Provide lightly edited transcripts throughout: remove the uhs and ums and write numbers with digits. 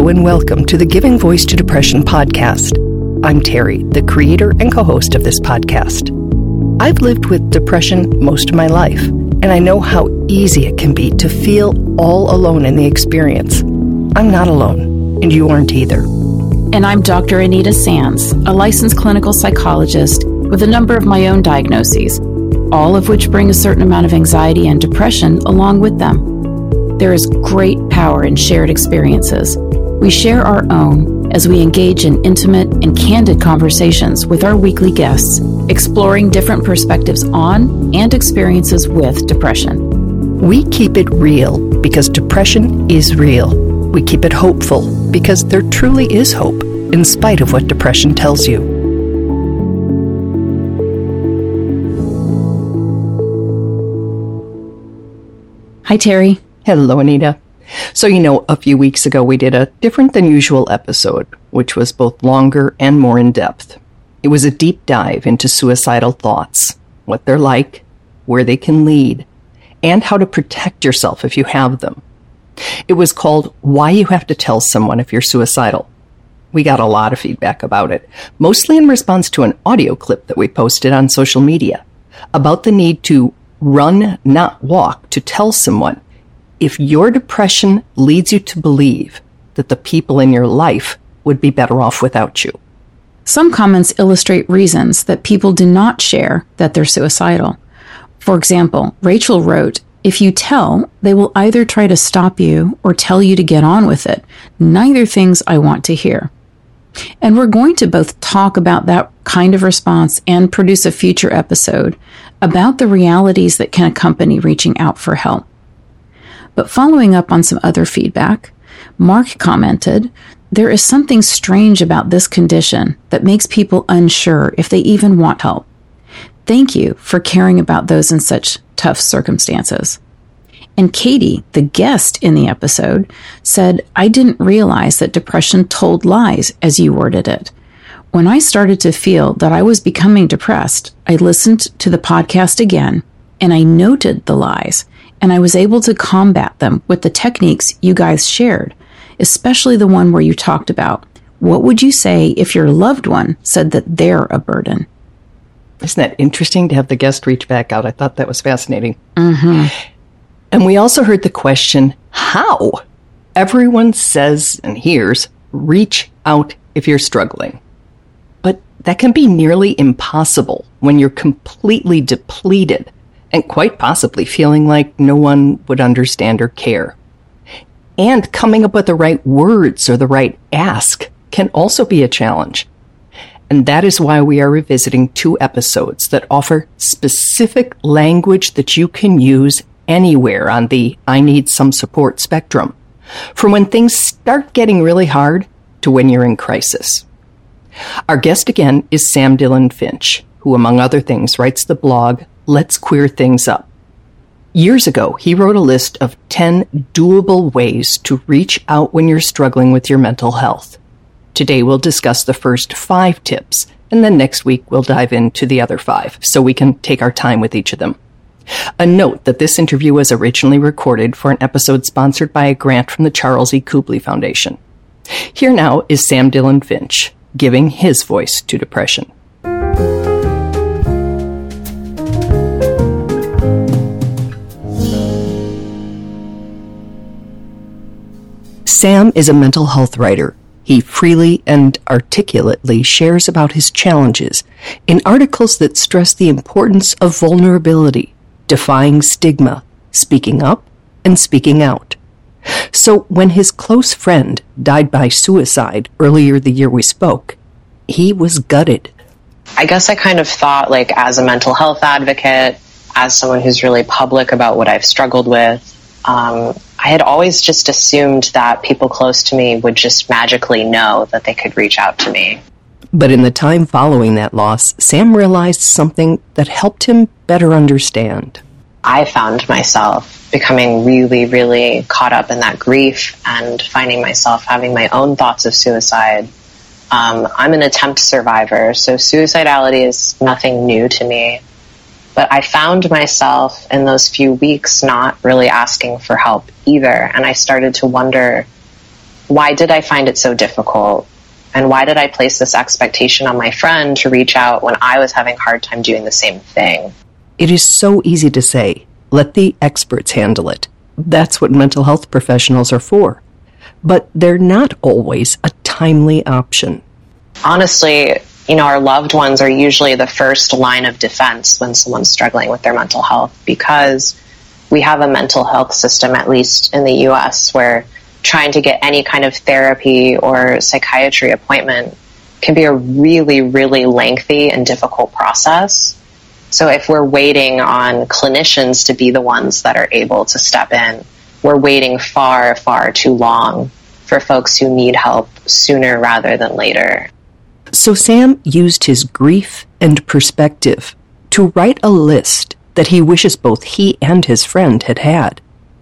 Hello and welcome to the Giving Voice to Depression podcast. I'm Terry, the creator and co-host of this podcast. I've lived with depression most of my life, and I know how easy it can be to feel all alone in the experience. I'm not alone, and you aren't either. And I'm Dr. Anita Sands, a licensed clinical psychologist with a number of my own diagnoses, all of which bring a certain amount of anxiety and depression along with them. There is great power in shared experiences. We share our own as we engage in intimate and candid conversations with our weekly guests, exploring different perspectives on and experiences with depression. We keep it real because depression is real. We keep it hopeful because there truly is hope, in spite of what depression tells you. Hi, Terry. Hello, Anita. So, a few weeks ago we did a different than usual episode, which was both longer and more in-depth. It was a deep dive into suicidal thoughts, what they're like, where they can lead, and how to protect yourself if you have them. It was called Why You Have to Tell Someone If You're Suicidal. We got a lot of feedback about it, mostly in response to an audio clip that we posted on social media about the need to run, not walk, to tell someone if your depression leads you to believe that the people in your life would be better off without you. Some comments illustrate reasons that people do not share that they're suicidal. For example, Rachel wrote, "If you tell, they will either try to stop you or tell you to get on with it. Neither things I want to hear." And we're going to both talk about that kind of response and produce a future episode about the realities that can accompany reaching out for help. But following up on some other feedback, Mark commented, "There is something strange about this condition that makes people unsure if they even want help. Thank you for caring about those in such tough circumstances." And Katie, the guest in the episode, said, "I didn't realize that depression told lies, as you worded it. When I started to feel that I was becoming depressed, I listened to the podcast again, and I noted the lies, and I was able to combat them with the techniques you guys shared, especially the one where you talked about, what would you say if your loved one said that they're a burden?" Isn't that interesting to have the guest reach back out? I thought that was fascinating. Mm-hmm. And we also heard the question, how? Everyone says and hears, reach out if you're struggling. But that can be nearly impossible when you're completely depleted and quite possibly feeling like no one would understand or care. And coming up with the right words or the right ask can also be a challenge. And that is why we are revisiting 2 episodes that offer specific language that you can use anywhere on the I need some support spectrum, from when things start getting really hard to when you're in crisis. Our guest again is Sam Dillon Finch, who among other things writes the blog Let's Queer Things Up. Years ago, he wrote a list of 10 doable ways to reach out when you're struggling with your mental health. Today we'll discuss the first 5 tips, and then next week we'll dive into the other 5, so we can take our time with each of them. A note that this interview was originally recorded for an episode sponsored by a grant from the Charles E. Kubly Foundation. Here now is Sam Dillon Finch, giving his voice to depression. Sam is a mental health writer. He freely and articulately shares about his challenges in articles that stress the importance of vulnerability, defying stigma, speaking up, and speaking out. So when his close friend died by suicide earlier the year we spoke, he was gutted. I guess I kind of thought, as a mental health advocate, as someone who's really public about what I've struggled with, I had always just assumed that people close to me would just magically know that they could reach out to me. But in the time following that loss, Sam realized something that helped him better understand. I found myself becoming really, really caught up in that grief and finding myself having my own thoughts of suicide. I'm an attempt survivor, so suicidality is nothing new to me. But I found myself in those few weeks not really asking for help either. And I started to wonder, why did I find it so difficult? And why did I place this expectation on my friend to reach out when I was having a hard time doing the same thing? It is so easy to say, let the experts handle it. That's what mental health professionals are for. But they're not always a timely option. Honestly, our loved ones are usually the first line of defense when someone's struggling with their mental health, because we have a mental health system, at least in the US, where trying to get any kind of therapy or psychiatry appointment can be a really, really lengthy and difficult process. So if we're waiting on clinicians to be the ones that are able to step in, we're waiting far, far too long for folks who need help sooner rather than later. So Sam used his grief and perspective to write a list that he wishes both he and his friend had had.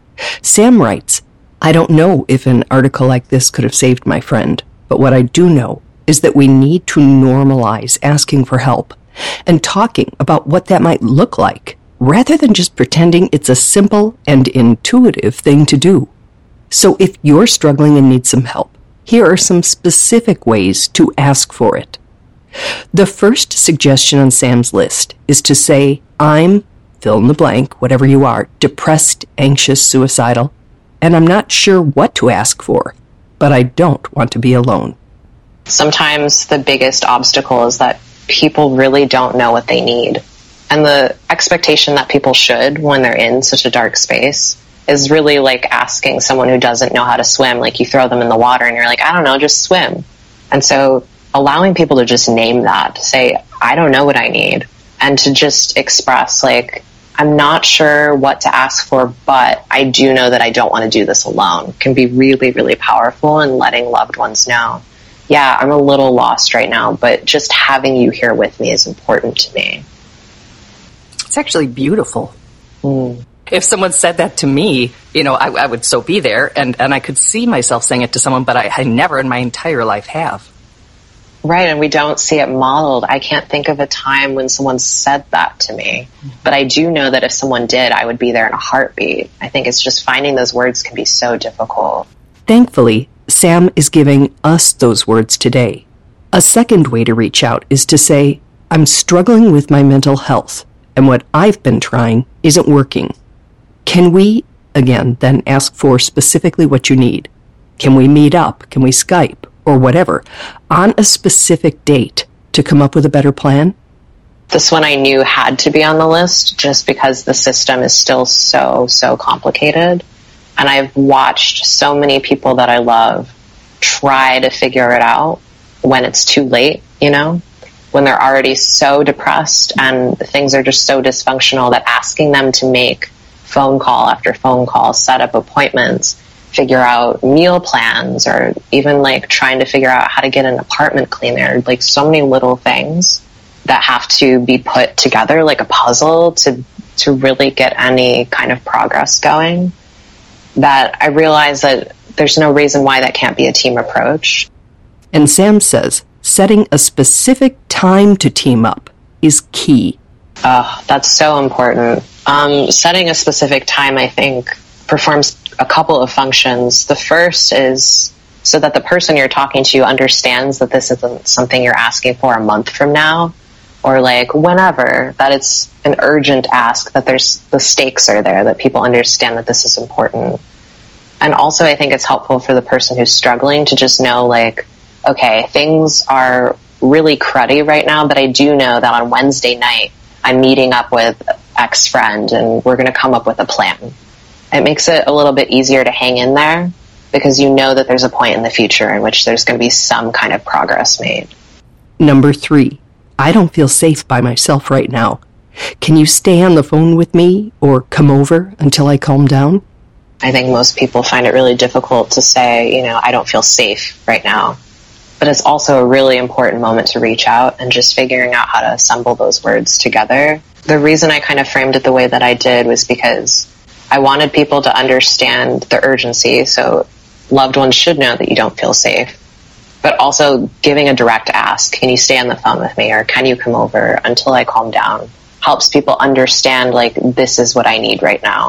Sam writes, I don't know if an article like this could have saved my friend, but what I do know is that we need to normalize asking for help and talking about what that might look like, rather than just pretending it's a simple and intuitive thing to do. So if you're struggling and need some help, here are some specific ways to ask for it. The first suggestion on Sam's list is to say, I'm, fill in the blank, whatever you are, depressed, anxious, suicidal, and I'm not sure what to ask for, but I don't want to be alone. Sometimes the biggest obstacle is that people really don't know what they need. And the expectation that people should when they're in such a dark space is really like asking someone who doesn't know how to swim. Like, you throw them in the water and you're like, I don't know, just swim. And so allowing people to just name that, to say, I don't know what I need, and to just express, like, I'm not sure what to ask for, but I do know that I don't want to do this alone, can be really, really powerful in letting loved ones know, yeah, I'm a little lost right now, but just having you here with me is important to me. It's actually beautiful. Mm. If someone said that to me, I would so be there, and I could see myself saying it to someone, but I never in my entire life have. Right, and we don't see it modeled. I can't think of a time when someone said that to me, but I do know that if someone did, I would be there in a heartbeat. I think it's just finding those words can be so difficult. Thankfully, Sam is giving us those words today. A second way to reach out is to say, I'm struggling with my mental health, and what I've been trying isn't working. Can we, again, then ask for specifically what you need? Can we meet up? Can we Skype? Or whatever, on a specific date to come up with a better plan? This one I knew had to be on the list just because the system is still so, so complicated. And I've watched so many people that I love try to figure it out when it's too late, when they're already so depressed and things are just so dysfunctional that asking them to make phone call after phone call, set up appointments, figure out meal plans, or even like trying to figure out how to get an apartment cleaner, like so many little things that have to be put together like a puzzle to really get any kind of progress going, that I realize that there's no reason why that can't be a team approach. And Sam says setting a specific time to team up is key. That's so important. Setting a specific time, I think, performs a couple of functions. The first is so that the person you're talking to understands that this isn't something you're asking for a month from now, or like whenever, that it's an urgent ask, that the stakes are there, that people understand that this is important. And also I think it's helpful for the person who's struggling to just know, like, okay, things are really cruddy right now, but I do know that on Wednesday night I'm meeting up with X friend and we're going to come up with a plan. It makes it a little bit easier to hang in there because you know that there's a point in the future in which there's going to be some kind of progress made. Number 3, I don't feel safe by myself right now. Can you stay on the phone with me or come over until I calm down? I think most people find it really difficult to say, I don't feel safe right now. But it's also a really important moment to reach out and just figuring out how to assemble those words together. The reason I kind of framed it the way that I did was because I wanted people to understand the urgency, so loved ones should know that you don't feel safe. But also giving a direct ask, can you stay on the phone with me, or can you come over until I calm down, helps people understand, like, this is what I need right now.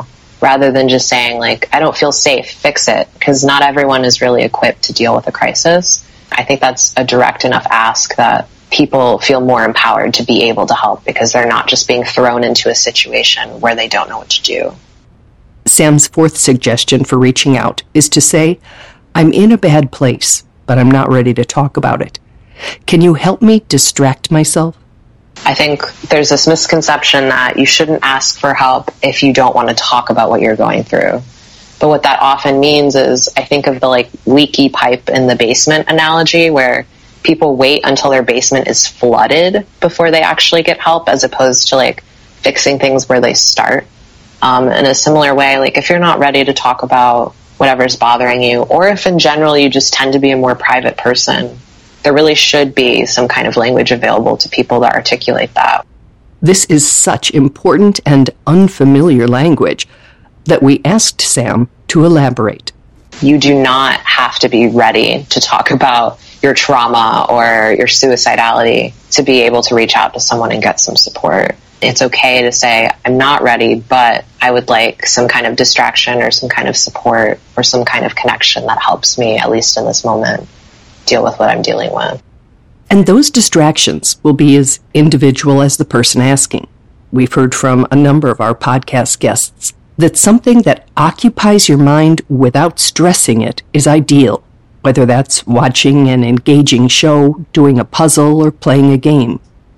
rather than just saying, like, I don't feel safe, fix it, because not everyone is really equipped to deal with a crisis. I think that's a direct enough ask that people feel more empowered to be able to help because they're not just being thrown into a situation where they don't know what to do. Sam's fourth suggestion for reaching out is to say, I'm in a bad place, but I'm not ready to talk about it. Can you help me distract myself? I think there's this misconception that you shouldn't ask for help if you don't want to talk about what you're going through. But what that often means is, I think of the like leaky pipe in the basement analogy, where people wait until their basement is flooded before they actually get help, as opposed to like fixing things where they start. In a similar way, like if you're not ready to talk about whatever's bothering you, or if in general you just tend to be a more private person, there really should be some kind of language available to people that articulate that. This is such important and unfamiliar language that we asked Sam to elaborate. You do not have to be ready to talk about your trauma or your suicidality to be able to reach out to someone and get some support. It's okay to say, I'm not ready, but I would like some kind of distraction or some kind of support or some kind of connection that helps me, at least in this moment, deal with what I'm dealing with. And those distractions will be as individual as the person asking. We've heard from a number of our podcast guests that something that occupies your mind without stressing it is ideal, whether that's watching an engaging show, doing a puzzle, or playing a game.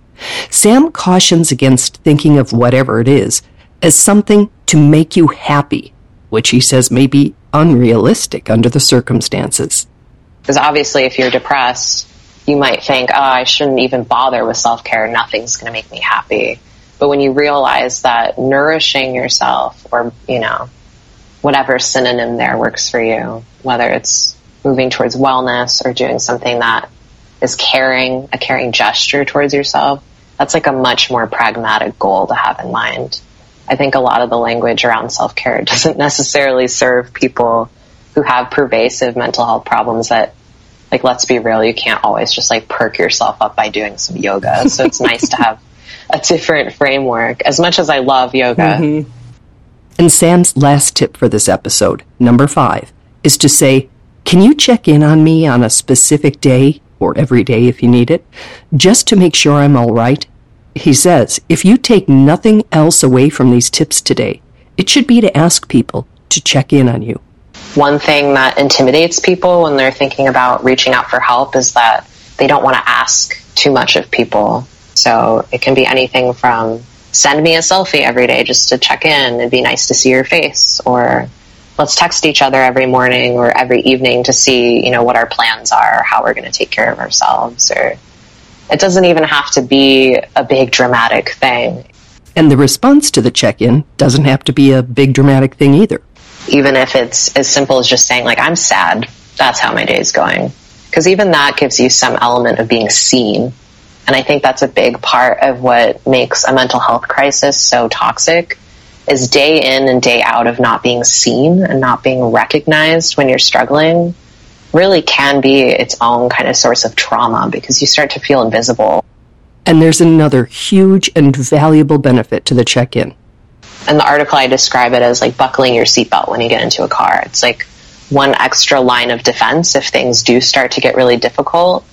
Sam cautions against thinking of whatever it is as something to make you happy, which he says may be unrealistic under the circumstances. Because obviously if you're depressed, you might think, oh, I shouldn't even bother with self-care. Nothing's going to make me happy. But when you realize that nourishing yourself, or, you know, whatever synonym there works for you, whether it's moving towards wellness or doing something that is caring, a caring gesture towards yourself, that's like a much more pragmatic goal to have in mind. I think a lot of the language around self-care doesn't necessarily serve people who have pervasive mental health problems that, like, let's be real, you can't always just like perk yourself up by doing some yoga. So it's nice to have a different framework, as much as I love yoga. Mm-hmm. And Sam's last tip for this episode, number 5, is to say, can you check in on me on a specific day, or every day if you need it, just to make sure I'm all right? He says, if you take nothing else away from these tips today, it should be to ask people to check in on you. One thing that intimidates people when they're thinking about reaching out for help is that they don't want to ask too much of people. So it can be anything from send me a selfie every day just to check in. It'd be nice to see your face. Or let's text each other every morning or every evening to see, you know, what our plans are, or how we're going to take care of ourselves. Or it doesn't even have to be a big dramatic thing. And the response to the check-in doesn't have to be a big dramatic thing either. Even if it's as simple as just saying, like, I'm sad, that's how my day's going. Because even that gives you some element of being seen. And I think that's a big part of what makes a mental health crisis so toxic, is day in and day out of not being seen and not being recognized when you're struggling really can be its own kind of source of trauma, because you start to feel invisible. And there's another huge and valuable benefit to the check-in. In the article, I describe it as like buckling your seatbelt when you get into a car. It's like one extra line of defense if things do start to get really difficult.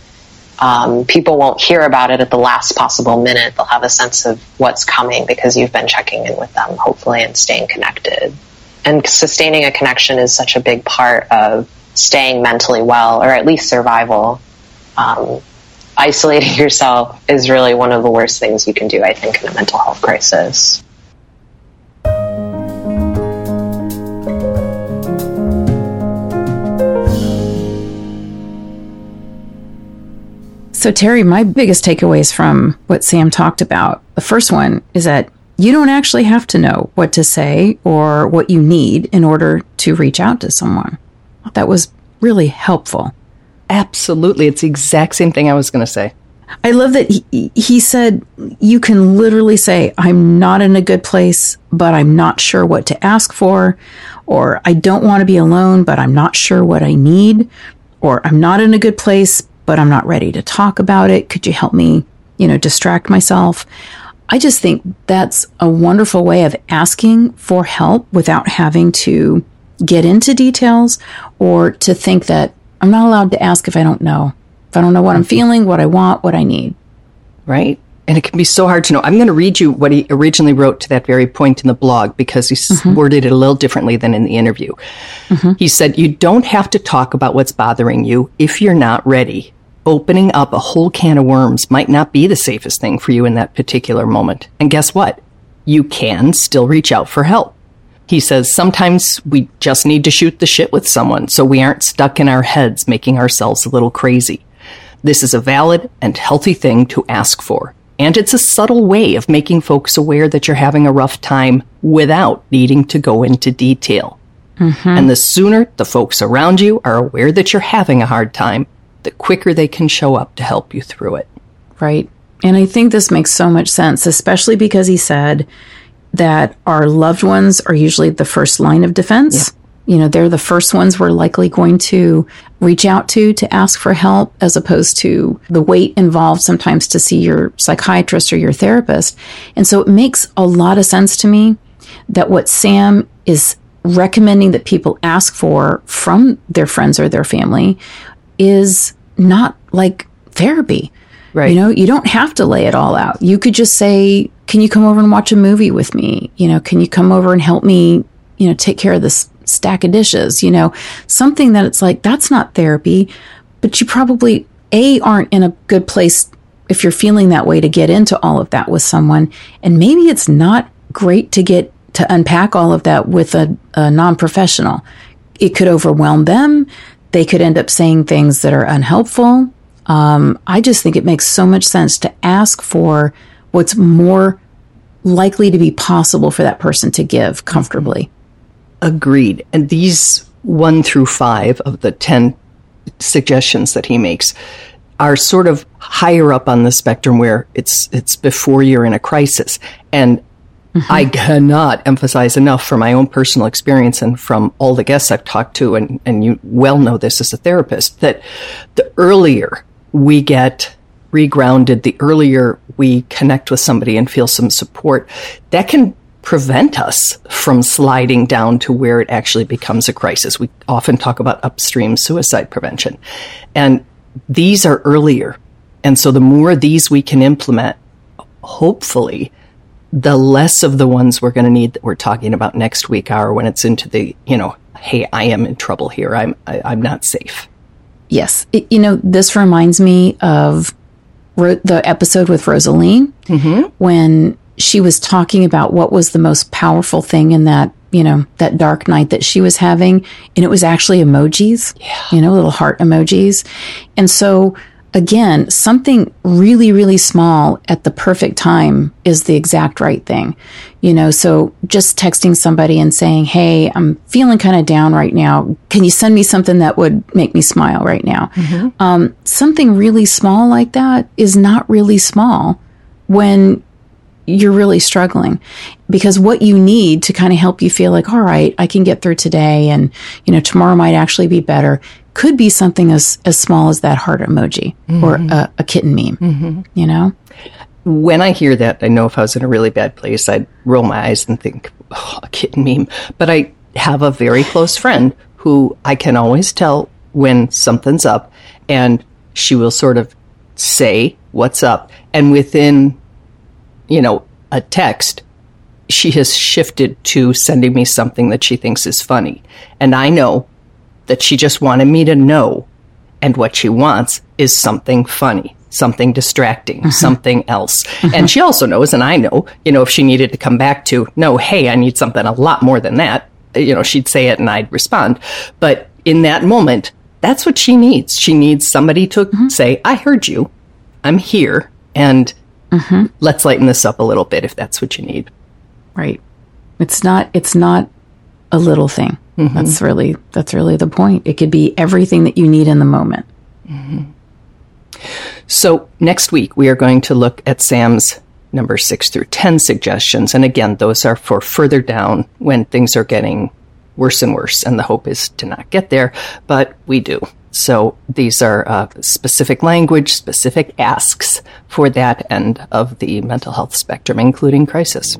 People won't hear about it at the last possible minute. They'll have a sense of what's coming because you've been checking in with them, hopefully, and staying connected. And sustaining a connection is such a big part of staying mentally well, or at least survival. Isolating yourself is really one of the worst things you can do, I think, in a mental health crisis. So, Terry, my biggest takeaways from what Sam talked about, the first one is that you don't actually have to know what to say or what you need in order to reach out to someone. That was really helpful. Absolutely. It's the exact same thing I was going to say. I love that he said you can literally say, I'm not in a good place, but I'm not sure what to ask for, or I don't want to be alone, but I'm not sure what I need, or I'm not in a good place, but I'm not ready to talk about it. Could you help me, distract myself? I just think that's a wonderful way of asking for help without having to get into details or to think that I'm not allowed to ask if I don't know. If I don't know what I'm feeling, what I want, what I need. Right. And it can be so hard to know. I'm going to read you what he originally wrote to that very point in the blog because he worded it a little differently than in the interview. He said, you don't have to talk about what's bothering you if you're not ready. Opening up a whole can of worms might not be the safest thing for you in that particular moment. And guess what? You can still reach out for help. He says, sometimes we just need to shoot the shit with someone so we aren't stuck in our heads making ourselves a little crazy. This is a valid and healthy thing to ask for. And it's a subtle way of making folks aware that you're having a rough time without needing to go into detail. And the sooner the folks around you are aware that you're having a hard time, the quicker they can show up to help you through it. Right. And I think this makes so much sense, especially because he said that our loved ones are usually the first line of defense. You know, they're the first ones we're likely going to reach out to ask for help, as opposed to the wait involved sometimes to see your psychiatrist or your therapist. And so it makes a lot of sense to me that what Sam is recommending that people ask for from their friends or their family is not like therapy. Right. You know, you don't have to lay it all out. You could just say, can you come over and watch a movie with me? You know, can you come over and help me, you know, take care of this stack of dishes? You know, something that it's like, that's not therapy, but you probably, aren't in a good place if you're feeling that way to get into all of that with someone. And maybe it's not great to unpack all of that with a non-professional. It could overwhelm them. They could end up saying things that are unhelpful. I just think it makes so much sense to ask for what's more likely to be possible for that person to give comfortably. Agreed. And these 1 through 5 of the 10 suggestions that he makes are sort of higher up on the spectrum where it's before you're in a crisis. And I cannot emphasize enough from my own personal experience and from all the guests I've talked to, and you well know this as a therapist, that the earlier we get regrounded, the earlier we connect with somebody and feel some support, that can prevent us from sliding down to where it actually becomes a crisis. We often talk about upstream suicide prevention. And these are earlier. And so the more of these we can implement, hopefully, the less of the ones we're going to need that we're talking about next week are when it's into the, you know, hey, I am in trouble here. I'm not safe. Yes. You know, this reminds me of the episode with Rosaline when she was talking about what was the most powerful thing in that, you know, that dark night that she was having. And it was actually emojis, you know, little heart emojis. And so again, something really, really small at the perfect time is the exact right thing. You know, so just texting somebody and saying, hey, I'm feeling kind of down right now. Can you send me something that would make me smile right now? Something really small like that is not really small when you're really struggling, because what you need to kind of help you feel like, all right, I can get through today and, you know, tomorrow might actually be better, could be something as small as that heart emoji or a kitten meme, you know? When I hear that, I know if I was in a really bad place, I'd roll my eyes and think, oh, a kitten meme. But I have a very close friend who I can always tell when something's up, and she will sort of say, what's up? And within, you know, a text, she has shifted to sending me something that she thinks is funny. And I know that she just wanted me to know, and what she wants is something funny, something distracting, something else. And she also knows, and I know, you know, if she needed to come back to, no, hey, I need something a lot more than that, you know, she'd say it and I'd respond. But in that moment, that's what she needs. She needs somebody to say, I heard you, I'm here, and let's lighten this up a little bit if that's what you need. Right. It's not a little thing. That's really the point. It could be everything that you need in the moment. So next week, we are going to look at Sam's number 6 through 10 suggestions. And again, those are for further down when things are getting worse and worse. And the hope is to not get there, but we do. So these are specific language, specific asks for that end of the mental health spectrum, including crisis.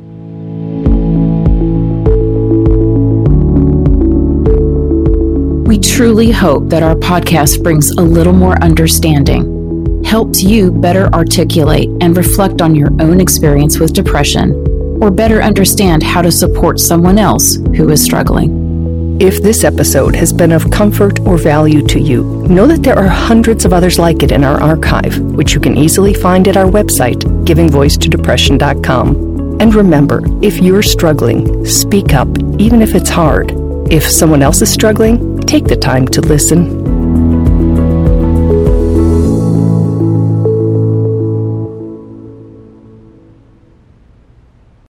We truly hope that our podcast brings a little more understanding, helps you better articulate and reflect on your own experience with depression, or better understand how to support someone else who is struggling. If this episode has been of comfort or value to you, know that there are hundreds of others like it in our archive, which you can easily find at our website, givingvoicetodepression.com. And remember, if you're struggling, speak up, even if it's hard. If someone else is struggling, take the time to listen.